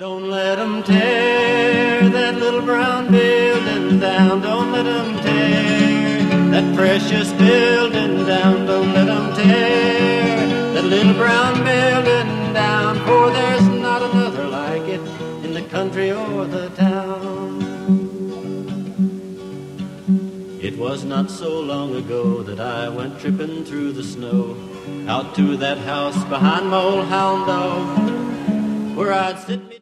Don't let 'em tear that little brown building down. Don't let 'em tear that precious building down. Don't let 'em tear that little brown building down. For there's not another like it in the country or the town. It was not so long ago that I went tripping through the snow out to that house behind my old hound dog, where I'd sit